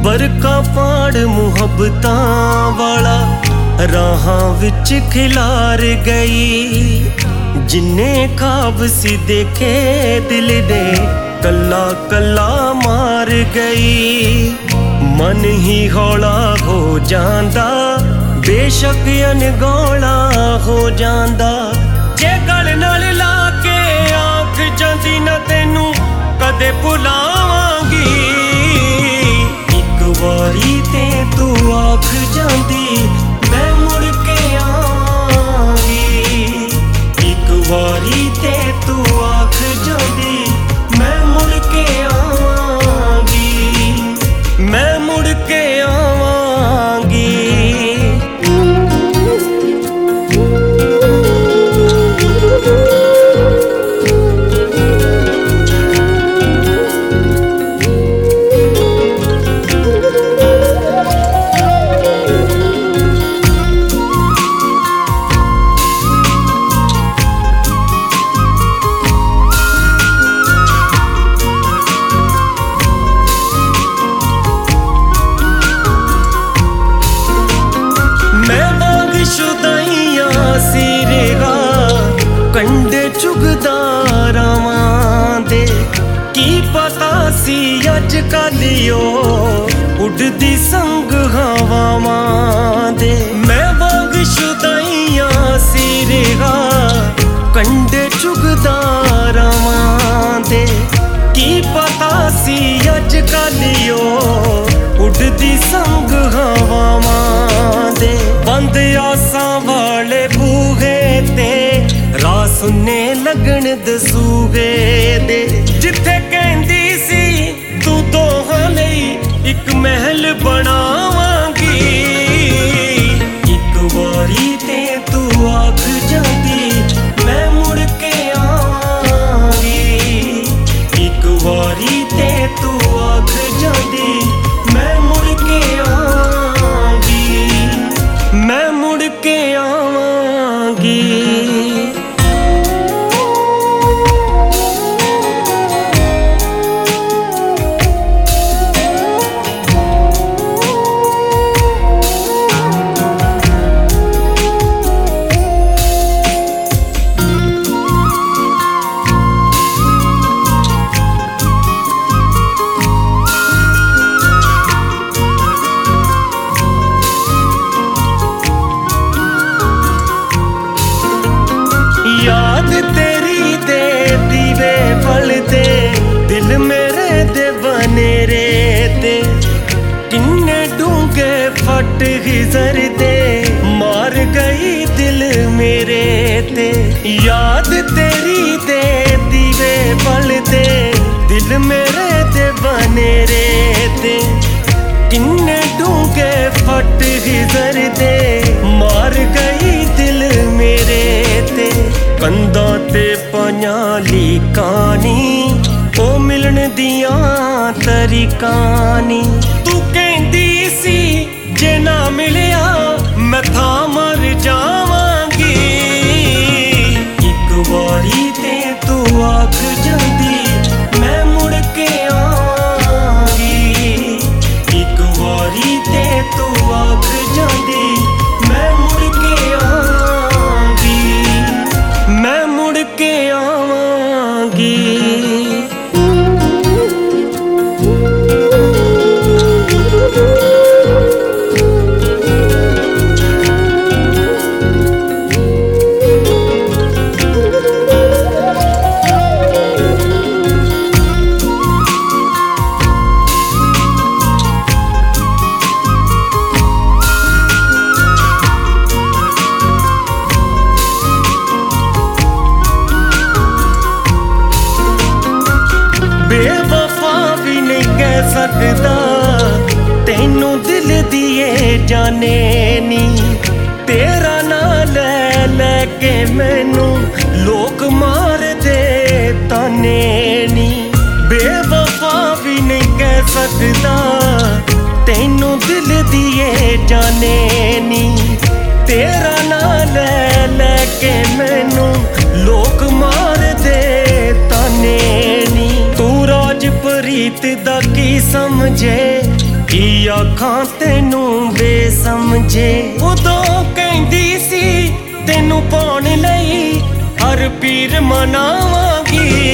बरखा पाड़ मुहब्बतां वाला राहां विच खिलार गई। जिन्ने ख्वाब सी देखे दिल दे कल्ला कल्ला मार गई। मन ही हौला हो जांदा बेशक अनगौला हो जांदा। जे गल नाल ला के आंख जांदी ना तैनू कदे भुलावांगी। वारी ते तू आख जांदी मैं मुड़ के आवांगी। एक वारी ते तू आख जांदी मैं मुड़ के आवांगी। मैं मुड़ के आवांगी। कंडे चुगदा रावां दे की पता सी अज कलियो उड़दी संग हवावां दे। मैं वांग शुदाइयां सिरेगा कंडे चुगदा रावां दे की पता सी अज कलियो उड़दी संग हवावां दे। बंद आसां वाले बूहे ते राह सुनने लगन दसूगे दे। जिथे कहंदी सी तू दोहां लई इक महल बनावांगी। इक वारी ते तू आख जांदी मैं मुड़ के आवांगी। इक वारी ते तू आख जांदी मैं मुड़ के आवांगी। मैं मुड़ के आवांगी। याद तेरी दे दीवे पलदे दिल मेरे दे बनेरे ते। किन्ने डूंगे फट हिजर दे मार गई दिल मेरे ते। याद तेरी दे दीवे पलदे दिल मेरे दे बनेरे ते। किन्ने डूंगे फट हिजर दे मार गई दिल मेरे ते। कंधां ते पाइयां लीकानी ओ मिलन दियां तरीकानी। तू कहंदी सी जे ना मिलिया मैं थां मर जावांगी। इक वारी ते तू आख जांदी मैं मुड़ के आवांगी। इक वारी ते तू आख जांदी मैं मुड़ के आवांगी। मैं मुड़ के आवांगी। बेवफा भी नहीं कह सकदा तैनू दिल दिए जाने नी। तेरा ना ले लेके मैनू लोग मार दे ताने नी। बेवफा भी नहीं कह सकदा तैनू दिल दिए जाने नी। तेरा ना ले लेके मैनू लोग मार दे ताने नी। तू राजप्रीत दा की समझे ਕੀ ਆਖਾਂ ਤੈਨੂੰ ਬੇਸਮਝੇ ਉਦੋਂ ਕਹਿੰਦੀ ਸੀ ਤੈਨੂੰ ਪਾਉਣ ਲਈ ਹਰ ਪੀਰ ਮਨਾਵਾਂਗੀ